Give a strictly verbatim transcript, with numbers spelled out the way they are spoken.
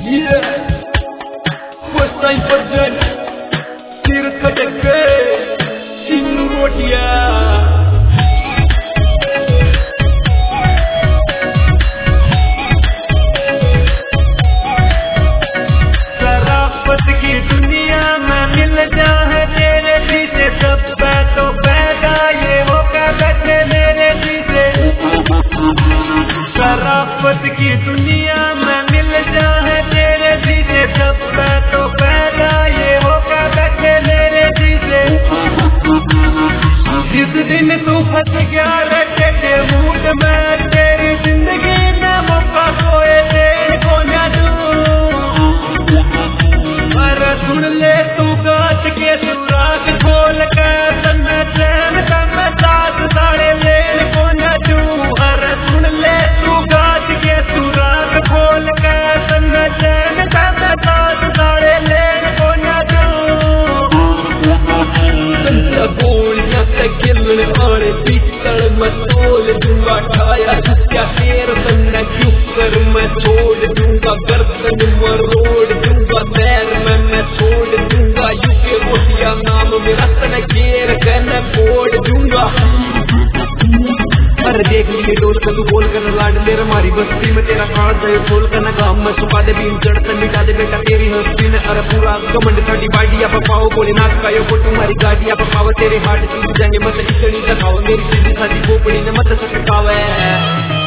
Yeah, first time version, Tirth Kadakre, Chinnu Rotiya. शराफत की दुनिया में मिल जाए तेरे पीछे सब पैसों पैदा ये होगा बैठे मेरे पीछे। शराफत की दुनिया में मिल जाए तेरे पीछे सब पैसों पैदा ये होगा बैठे मेरे पीछे। जिस दिन तू फंस गया रटे के मूड में तेरी जिंदगी में मौका खोए तेरे को न दूं। अरे सुन ले तू काट के सुराग खोल के तन चैन तन साथ साड़े ले को न दूं। अरे सुन ले तू काट के सुराग खोल के तन चैन तन साथ साड़े ले को न दूं। गोलियां से गिरने और पिस्तल मैं तोड़ दूंगा ठाया क्या तेर तन्ना क्यों कर मैं छोड़ दूंगा गर्दन मरोड़ दूंगा पैर में मैं छोड़ दूंगा यूके रोटिया नाम मेरा तन घेर कर मैं फोड़ दूंगा। अरे देख लिए डोल कर तू बोल कर लाड ले हमारी बस्ती में तेरा काट दे खोल कर ना गाँव में सुखा दे बीन चढ़ कर मिटा दे बेटा तेरी हस्ती ने। अरे पूरा कमंड थर्टी बाडिया पपाओ बोले नाच का यो को तुम्हारी गाड़िया पपाओ तेरे हार्ट टूट जाएंगे मत इतनी दिखाओ मेरी सीधी खाती खोपड़ी ने मत सटकावे।